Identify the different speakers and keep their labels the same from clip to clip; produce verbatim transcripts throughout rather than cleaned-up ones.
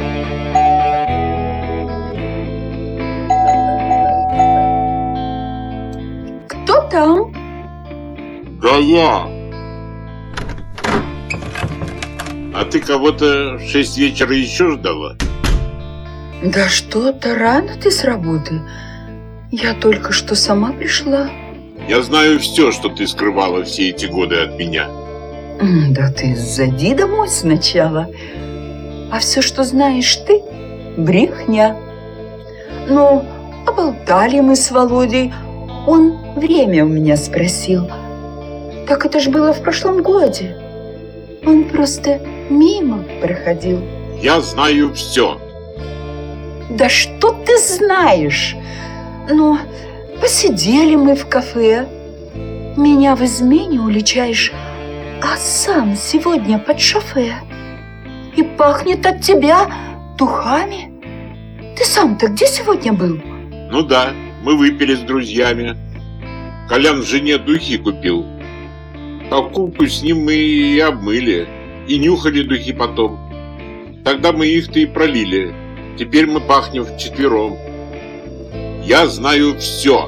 Speaker 1: Кто там?
Speaker 2: Да я. А ты кого-то в шесть вечера еще ждала?
Speaker 1: Да что-то рано ты с работы. Я только что сама пришла.
Speaker 2: Я знаю все, что ты скрывала все эти годы от меня.
Speaker 1: Да ты зайди домой сначала. А все, что знаешь ты, брехня. Ну, поболтали мы с Володей. Он время у меня спросил. Так это ж было в прошлом годе. Он просто мимо проходил.
Speaker 2: Я знаю все.
Speaker 1: Да что ты знаешь? Ну, посидели мы в кафе. Меня в измене уличаешь, а сам сегодня под шофе. И пахнет от тебя духами. Ты сам-то где сегодня был?
Speaker 2: Ну да, мы выпили с друзьями. Колян жене духи купил. А кубку с ним мы и обмыли. И нюхали духи потом. Тогда мы их-то и пролили. Теперь мы пахнем вчетвером. Я знаю все.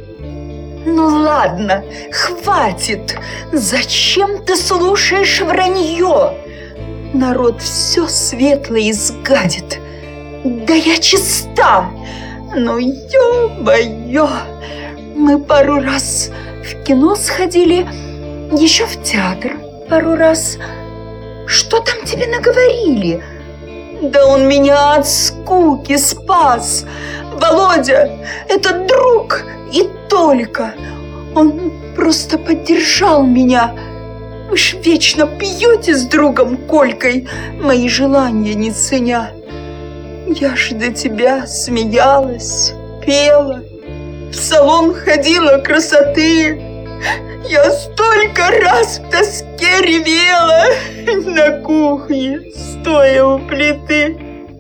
Speaker 1: Ну ладно, хватит. Зачем ты слушаешь вранье? Народ все светлое изгадит. Да я чиста. Ну ё-моё. Мы пару раз в кино сходили, еще в театр пару раз. Что там тебе наговорили? Да он меня от скуки спас. Володя, это друг и только. Он просто поддержал меня. Вы ж вечно пьете с другом Колькой, мои желания не ценя. Я ж до тебя смеялась, пела, в салон ходила красоты. Я столько раз в тоске ревела на кухне, стоя у плиты.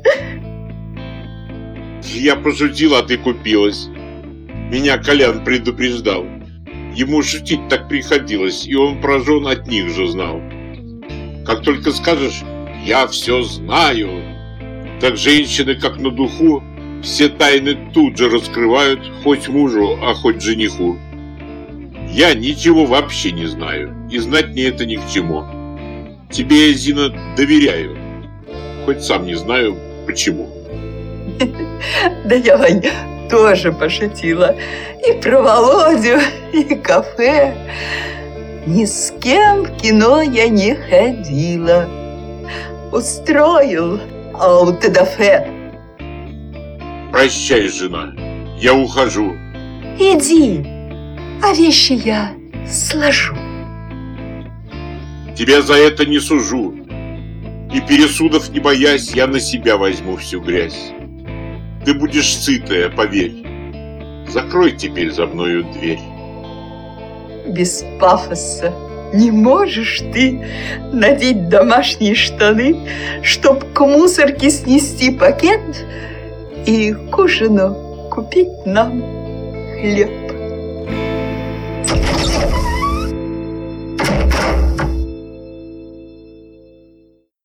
Speaker 2: Я пошутила, а ты купилась. Меня Колян предупреждал. Ему шутить так приходилось, и он про жен от них же знал. Как только скажешь «я все знаю», так женщины, как на духу, все тайны тут же раскрывают, хоть мужу, а хоть жениху. Я ничего вообще не знаю, и знать мне это ни к чему. Тебе я, Зина, доверяю, хоть сам не знаю, почему.
Speaker 1: Да я, Вань, тоже пошутила. И про Володю, и кафе. Ни с кем в кино я не ходила. Устроил аутодафе.
Speaker 2: Прощай, жена, я ухожу.
Speaker 1: Иди, а вещи я сложу.
Speaker 2: Тебя за это не сужу. И пересудов не боясь, я на себя возьму всю грязь. Ты будешь сытая, поверь. Закрой теперь за мною дверь.
Speaker 1: Без пафоса не можешь ты надеть домашние штаны, чтоб к мусорке снести пакет и к ужину купить нам хлеб.